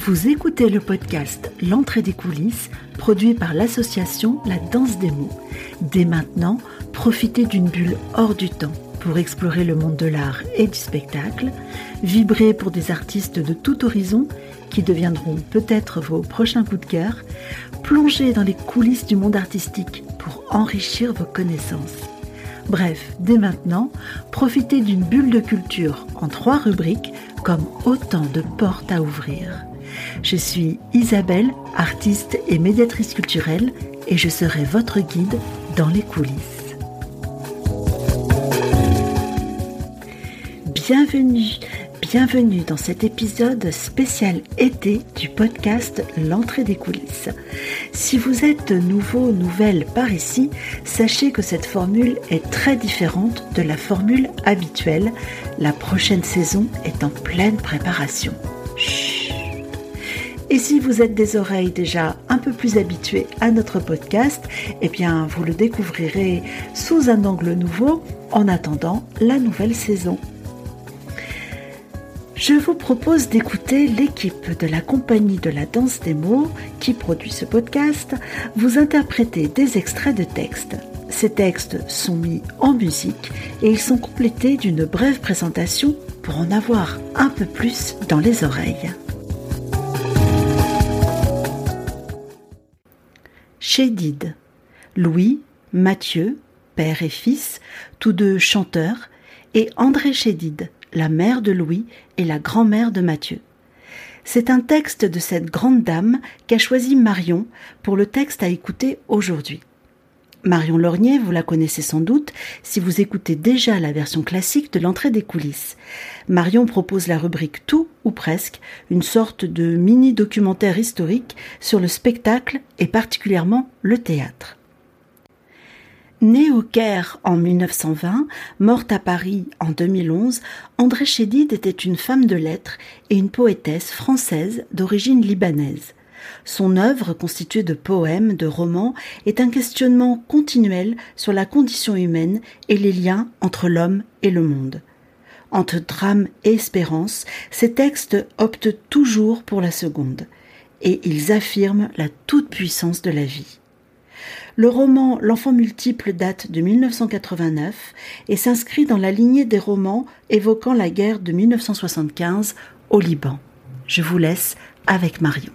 Vous écoutez le podcast L'entrée des coulisses, produit par l'association La Danse des mots. Dès maintenant, profitez d'une bulle hors du temps pour explorer le monde de l'art et du spectacle, vibrer pour des artistes de tout horizon qui deviendront peut-être vos prochains coups de cœur, plonger dans les coulisses du monde artistique pour enrichir vos connaissances. Bref, dès maintenant, profitez d'une bulle de culture en 3 rubriques comme autant de portes à ouvrir. Je suis Isabelle, artiste et médiatrice culturelle, et je serai votre guide dans les coulisses. Bienvenue dans cet épisode spécial été du podcast L'entrée des coulisses. Si vous êtes nouvelle par ici, sachez que cette formule est très différente de la formule habituelle. La prochaine saison est en pleine préparation. Chut. Et si vous êtes des oreilles déjà un peu plus habituées à notre podcast, eh bien vous le découvrirez sous un angle nouveau en attendant la nouvelle saison. Je vous propose d'écouter l'équipe de la compagnie de la Danse des mots qui produit ce podcast vous interpréter des extraits de textes. Ces textes sont mis en musique et ils sont complétés d'une brève présentation pour en avoir un peu plus dans les oreilles. Chédid, Louis, Mathieu, père et fils, tous deux chanteurs, et André Chédid, la mère de Louis et la grand-mère de Mathieu. C'est un texte de cette grande dame qu'a choisi Marion pour le texte à écouter aujourd'hui. Marion Lorgnier, vous la connaissez sans doute si vous écoutez déjà la version classique de l'entrée des coulisses. Marion propose la rubrique Tout ou presque, une sorte de mini-documentaire historique sur le spectacle et particulièrement le théâtre. Née au Caire en 1920, morte à Paris en 2011, André Chédid était une femme de lettres et une poétesse française d'origine libanaise. Son œuvre, constituée de poèmes, de romans, est un questionnement continuel sur la condition humaine et les liens entre l'homme et le monde. Entre drame et espérance, ces textes optent toujours pour la seconde, et ils affirment la toute-puissance de la vie. Le roman L'enfant multiple date de 1989 et s'inscrit dans la lignée des romans évoquant la guerre de 1975 au Liban. Je vous laisse avec Marion.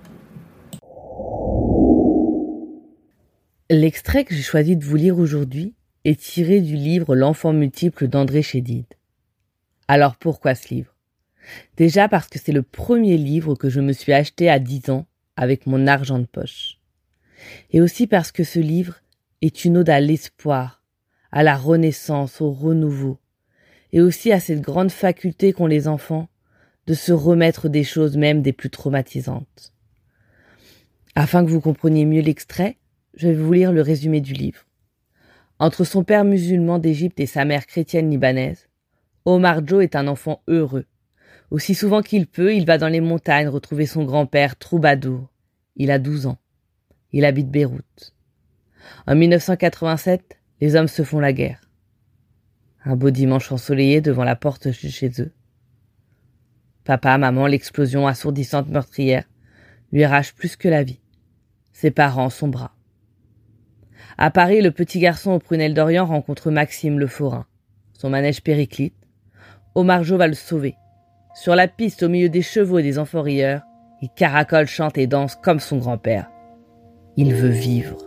L'extrait que j'ai choisi de vous lire aujourd'hui est tiré du livre L'enfant multiple d'André Chédid. Alors pourquoi ce livre ? Déjà parce que c'est le premier livre que je me suis acheté à 10 ans avec mon argent de poche. Et aussi parce que ce livre est une ode à l'espoir, à la renaissance, au renouveau, et aussi à cette grande faculté qu'ont les enfants de se remettre des choses même des plus traumatisantes. Afin que vous compreniez mieux l'extrait, je vais vous lire le résumé du livre. Entre son père musulman d'Égypte et sa mère chrétienne libanaise, Omar Joe est un enfant heureux. Aussi souvent qu'il peut, il va dans les montagnes retrouver son grand-père troubadour. Il a 12 ans. Il habite Beyrouth. En 1987, les hommes se font la guerre. Un beau dimanche ensoleillé devant la porte de chez eux. Papa, maman, l'explosion assourdissante meurtrière lui arrache plus que la vie. Ses parents, son bras. À Paris, le petit garçon aux prunelles d'Orient rencontre Maxime le forain. Son manège périclite. Omar Joe va le sauver. Sur la piste, au milieu des chevaux et des enfants rieurs, il caracole, chante et danse comme son grand-père. Il veut vivre.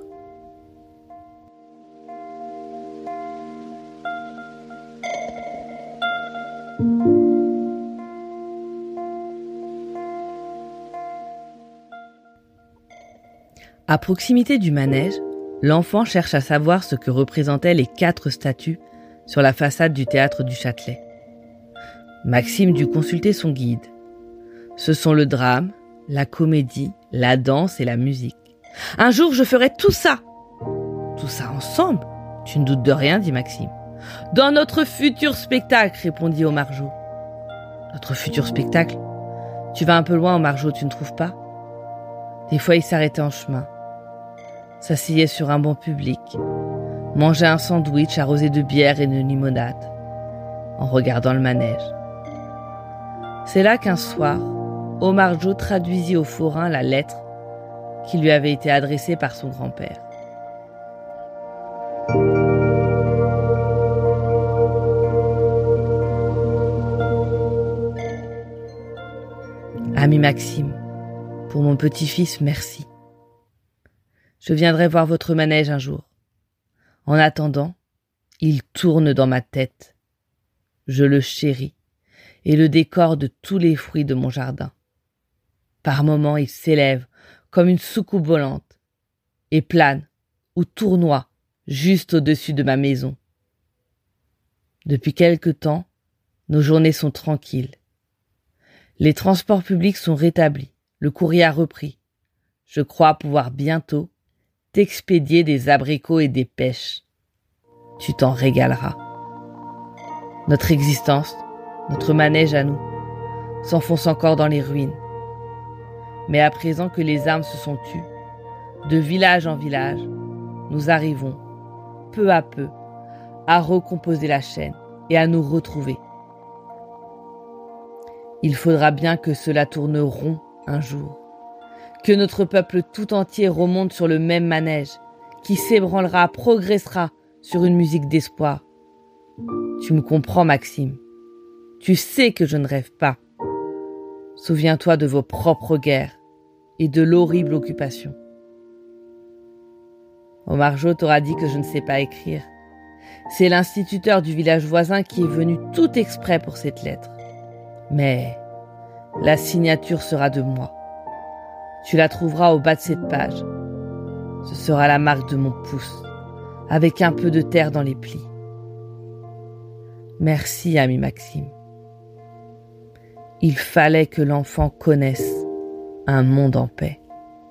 À proximité du manège, l'enfant cherche à savoir ce que représentaient les 4 statues sur la façade du théâtre du Châtelet. Maxime dut consulter son guide. Ce sont le drame, la comédie, la danse et la musique. Un jour, je ferai tout ça. Tout ça ensemble ? Tu ne doutes de rien, dit Maxime. Dans notre futur spectacle, répondit Omar Joe. Notre futur spectacle ? Tu vas un peu loin, Omar Joe, tu ne trouves pas ? Des fois, il s'arrêtait en chemin. S'asseyait sur un banc public, mangeait un sandwich arrosé de bière et de limonade, en regardant le manège. C'est là qu'un soir, Omar Jo traduisit au forain la lettre qui lui avait été adressée par son grand-père. Ami Maxime, pour mon petit-fils, merci. Je viendrai voir votre manège un jour. En attendant, il tourne dans ma tête. Je le chéris et le décore de tous les fruits de mon jardin. Par moments, il s'élève comme une soucoupe volante et plane ou tournoie juste au-dessus de ma maison. Depuis quelque temps, nos journées sont tranquilles. Les transports publics sont rétablis, le courrier a repris. Je crois pouvoir bientôt t'expédier des abricots et des pêches. Tu t'en régaleras. Notre existence, notre manège à nous, s'enfonce encore dans les ruines. Mais à présent que les âmes se sont tues, de village en village, nous arrivons, peu à peu, à recomposer la chaîne et à nous retrouver. Il faudra bien que cela tourne rond un jour, que notre peuple tout entier remonte sur le même manège, qui s'ébranlera, progressera sur une musique d'espoir. Tu me comprends, Maxime. Tu sais que je ne rêve pas. Souviens-toi de vos propres guerres et de l'horrible occupation. Omar Jo t'aura dit que je ne sais pas écrire. C'est l'instituteur du village voisin qui est venu tout exprès pour cette lettre. Mais la signature sera de moi. Tu la trouveras au bas de cette page. Ce sera la marque de mon pouce, avec un peu de terre dans les plis. Merci, ami Maxime. Il fallait que l'enfant connaisse un monde en paix.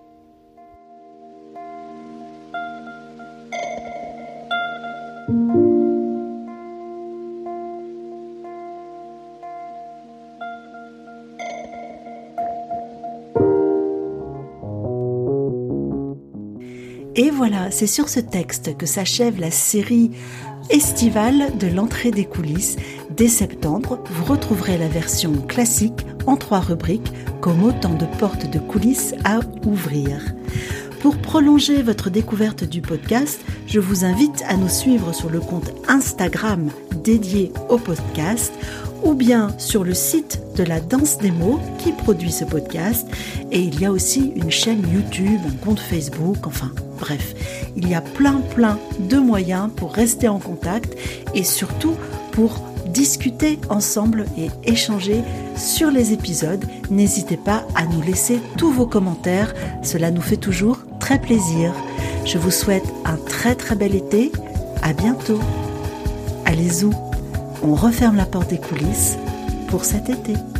Et voilà, c'est sur ce texte que s'achève la série estivale de l'entrée des coulisses. Dès septembre, vous retrouverez la version classique en 3 rubriques, comme autant de portes de coulisses à ouvrir. Pour prolonger votre découverte du podcast, je vous invite à nous suivre sur le compte Instagram dédié au podcast ou bien sur le site de la Danse des mots qui produit ce podcast. Et il y a aussi une chaîne YouTube, un compte Facebook, enfin bref, il y a plein de moyens pour rester en contact et surtout pour discuter ensemble et échanger sur les épisodes. N'hésitez pas à nous laisser tous vos commentaires, cela nous fait toujours très plaisir. Je vous souhaite un très bel été, à bientôt. Allez zou, on referme la porte des coulisses pour cet été.